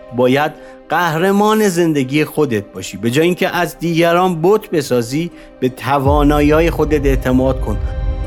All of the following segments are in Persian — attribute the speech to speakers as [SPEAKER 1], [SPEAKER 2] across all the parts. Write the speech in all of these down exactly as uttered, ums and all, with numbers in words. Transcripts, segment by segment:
[SPEAKER 1] باید قهرمان زندگی خودت باشی. به جای اینکه از دیگران بت بسازی، به توانایی‌های خودت اعتماد کن.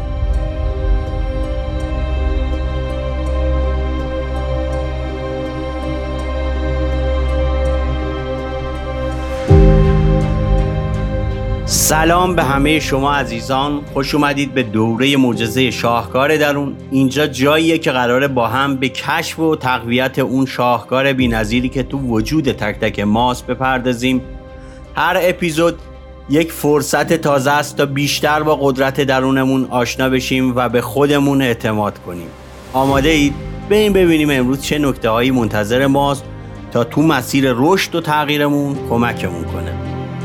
[SPEAKER 1] سلام به همه شما عزیزان، خوش اومدید به دوره معجزه شاهکار درون. اینجا جاییه که قراره با هم به کشف و تقویت اون شاهکار بی‌نظیری که تو وجود تک تک ماست بپردازیم. هر اپیزود یک فرصت تازه است تا بیشتر با قدرت درونمون آشنا بشیم و به خودمون اعتماد کنیم. آماده اید؟ بریم ببینیم امروز چه نکته‌هایی منتظر ماست تا تو مسیر رشد و تغییرمون کمکمون کنه.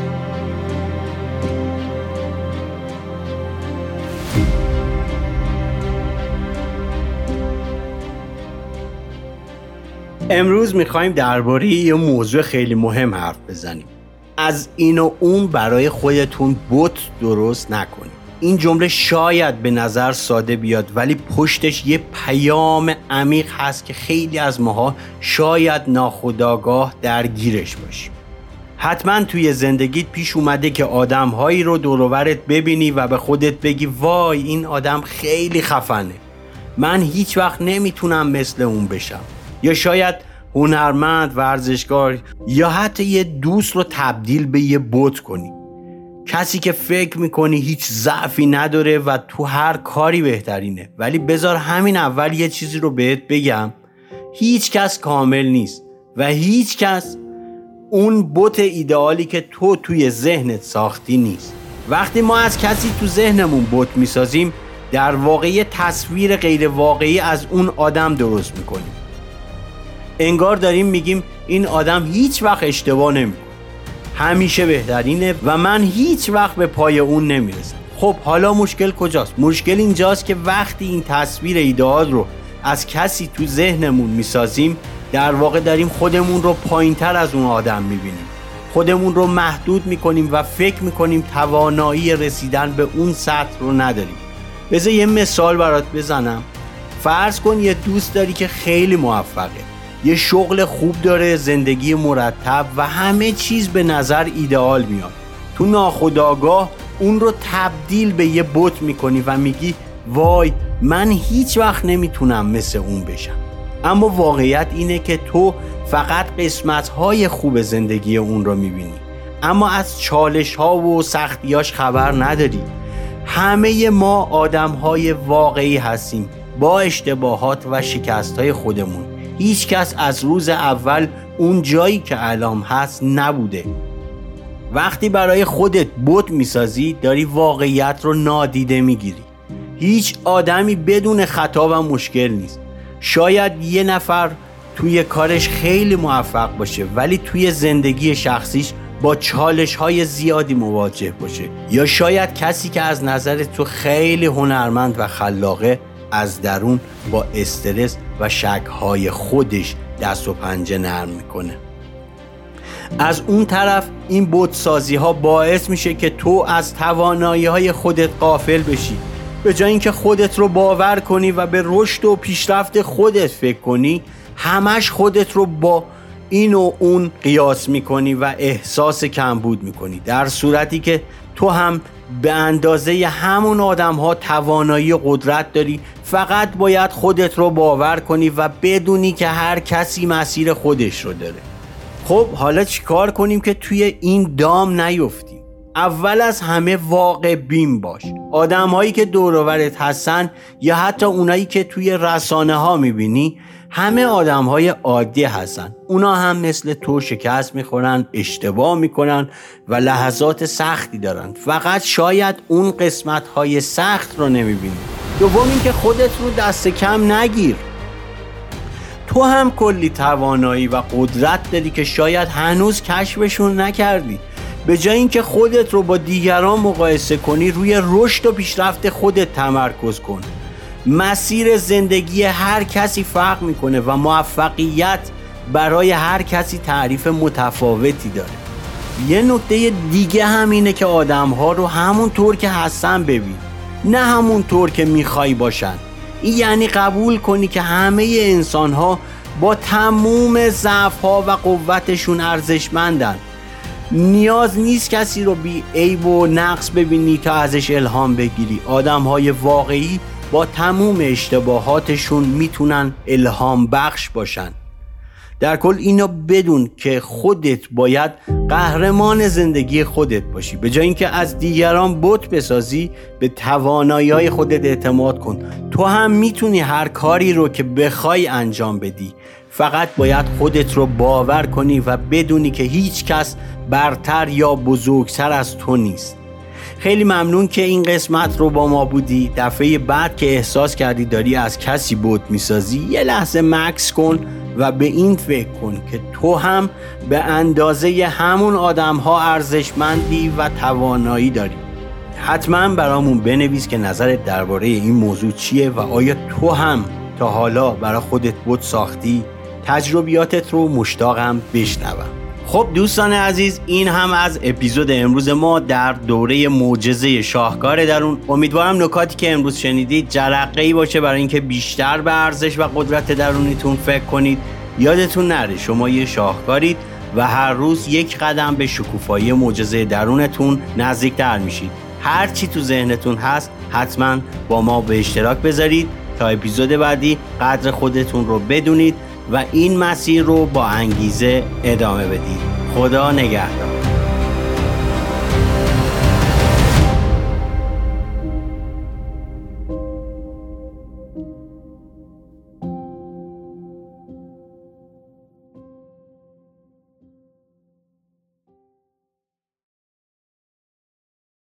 [SPEAKER 1] امروز میخوایم درباره یه موضوع خیلی مهم حرف بزنیم. از این و اون برای خودتون بت درست نکنید. این جمله شاید به نظر ساده بیاد، ولی پشتش یه پیام عمیق هست که خیلی از ماها شاید ناخودآگاه درگیرش باشیم. حتما توی زندگیت پیش اومده که آدم‌هایی رو دور و برت ببینی و به خودت بگی وای این آدم خیلی خفنه، من هیچ وقت نمیتونم مثل اون بشم. یا شاید هنرمند، ورزشکار یا حتی یه دوست رو تبدیل به یه بت کنی. کسی که فکر میکنی هیچ ضعفی نداره و تو هر کاری بهترینه. ولی بذار همین اول یه چیزی رو بهت بگم، هیچ کس کامل نیست و هیچ کس اون بت ایدئالی که تو توی ذهنت ساختی نیست. وقتی ما از کسی تو ذهنمون بت میسازیم، در واقع یه تصویر غیر واقعی از اون آدم درست میکنیم. انگار داریم میگیم این آدم هیچ وقت اشتباه نمیکنه، همیشه بهترینه و من هیچ وقت به پای اون نمیرسم. خب حالا مشکل کجاست؟ مشکل اینجاست که وقتی این تصویر ایدئال رو از کسی تو ذهنمون میسازیم، در واقع داریم خودمون رو پایینتر از اون آدم میبینیم، خودمون رو محدود میکنیم و فکر میکنیم توانایی رسیدن به اون سطح رو نداریم. بذار یه مثال برات بزنم. فرض کن یه دوست داری که خیلی موفقه، یه شغل خوب داره، زندگی مرتب و همه چیز به نظر ایدئال میاد. تو ناخودآگاه اون رو تبدیل به یه بت میکنی و میگی وای من هیچ وقت نمیتونم مثل اون بشم. اما واقعیت اینه که تو فقط قسمت‌های خوب زندگی اون رو میبینی، اما از چالش‌ها و سختیاش خبر نداری. همه ما آدم‌های واقعی هستیم با اشتباهات و شکست‌های خودمون. هیچ کس از روز اول اون جایی که الان هست نبوده. وقتی برای خودت بت میسازی، داری واقعیت رو نادیده میگیری. هیچ آدمی بدون خطا و مشکل نیست. شاید یه نفر توی کارش خیلی موفق باشه ولی توی زندگی شخصیش با چالش‌های زیادی مواجه باشه. یا شاید کسی که از نظر تو خیلی هنرمند و خلاقه، از درون با استرس و شک‌های خودش دست و پنجه نرم میکنه. از اون طرف این بت‌سازی ها باعث میشه که تو از توانایی‌های خودت غافل بشی. به جای اینکه خودت رو باور کنی و به رشد و پیشرفت خودت فکر کنی، همش خودت رو با این و اون قیاس میکنی و احساس کمبود میکنی، در صورتی که تو هم به اندازه همون آدم ها توانایی و قدرت داری. فقط باید خودت رو باور کنی و بدونی که هر کسی مسیر خودش رو داره. خب حالا چی کار کنیم که توی این دام نیفتیم؟ اول از همه واقع بین باش. آدم هایی که دور و برت هستن یا حتی اونایی که توی رسانه ها میبینی، همه آدم های عادی هستن. اونا هم مثل تو شکست میخورن، اشتباه میکنن و لحظات سختی دارن. فقط شاید اون قسمت های سخت رو نمیبینی. دوم این که خودت رو دست کم نگیر. تو هم کلی توانایی و قدرت داری که شاید هنوز کشفشون نکردی. به جای اینکه خودت رو با دیگران مقایسه کنی، روی رشد و پیشرفت خودت تمرکز کن. مسیر زندگی هر کسی فرق میکنه و موفقیت برای هر کسی تعریف متفاوتی داره. یه نکته دیگه هم اینه که آدم‌ها رو همون طور که هستن ببین، نه همون طور که میخوای باشن. این یعنی قبول کنی که همه انسان‌ها با تموم ضعف‌ها و قوتشون ارزشمندن. نیاز نیست کسی رو بی عیب و نقص ببینی تا ازش الهام بگیری. آدم‌های واقعی با تموم اشتباهاتشون میتونن الهام بخش باشن. در کل اینو بدون که خودت باید قهرمان زندگی خودت باشی. به جای اینکه از دیگران بت بسازی، به توانایی‌های خودت اعتماد کن. تو هم میتونی هر کاری رو که بخوای انجام بدی. فقط باید خودت رو باور کنی و بدونی که هیچ کس برتر یا بزرگتر از تو نیست. خیلی ممنون که این قسمت رو با ما بودی. دفعه بعد که احساس کردی داری از کسی بت میسازی، یه لحظه مکث کن و به این فکر کن که تو هم به اندازه همون آدم ها ارزشمندی و توانایی داری. حتما برامون بنویس که نظرت درباره این موضوع چیه و آیا تو هم تا حالا برای خودت بت ساختی؟ تجربیاتت رو مشتاقم بشنوم. خب دوستان عزیز، این هم از اپیزود امروز ما در دوره معجزه شاهکار درون. امیدوارم نکاتی که امروز شنیدید جرقه‌ای باشه برای اینکه بیشتر به ارزش و قدرت درونیتون فکر کنید. یادتون نره شما یه شاهکارید و هر روز یک قدم به شکوفایی معجزه درونتون نزدیکتر میشید. هر چی تو ذهنتون هست حتما با ما به اشتراک بذارید تا اپیزود بعدی قدر خودتون رو بدونید و این مسیر رو با انگیزه ادامه بدید. خدا نگهدار.